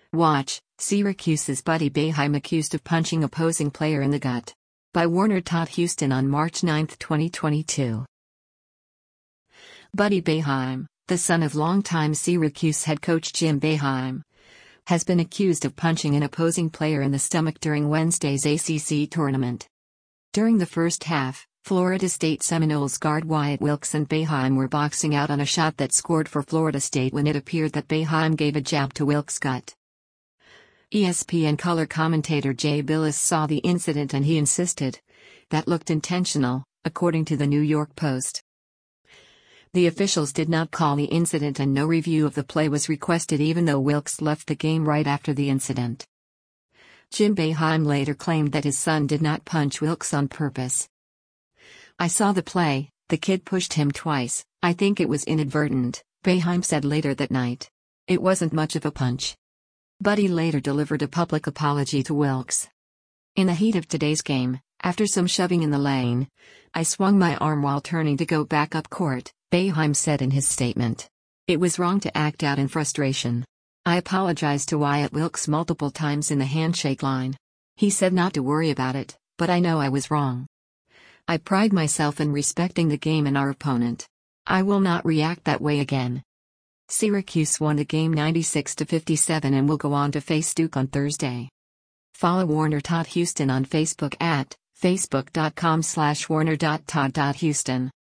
Watch, Syracuse's Buddy Boeheim accused of punching opposing player in the gut. By Warner Todd Houston on March 9, 2022. Buddy Boeheim, the son of longtime Syracuse head coach Jim Boeheim, has been accused of punching an opposing player in the stomach during Wednesday's ACC tournament. During the first half, Florida State Seminoles guard Wyatt Wilkes and Boeheim were boxing out on a shot that scored for Florida State when it appeared that Boeheim gave a jab to Wilkes' gut. ESPN color commentator Jay Bilas saw the incident and he insisted that looked intentional, according to the New York Post. The officials did not call the incident and no review of the play was requested even though Wilkes left the game right after the incident. Jim Boeheim later claimed that his son did not punch Wilkes on purpose. "I saw the play, the kid pushed him twice, I think it was inadvertent," Boeheim said later that night. "It wasn't much of a punch." Buddy later delivered a public apology to Wilkes. "In the heat of today's game, after some shoving in the lane, I swung my arm while turning to go back up court," Boeheim said in his statement. "It was wrong to act out in frustration. I apologized to Wyatt Wilkes multiple times in the handshake line. He said not to worry about it, but I know I was wrong. I pride myself in respecting the game and our opponent. I will not react that way again." Syracuse won the game 96-57 and will go on to face Duke on Thursday. Follow Warner Todd Houston on Facebook at facebook.com/warner.todd.houston.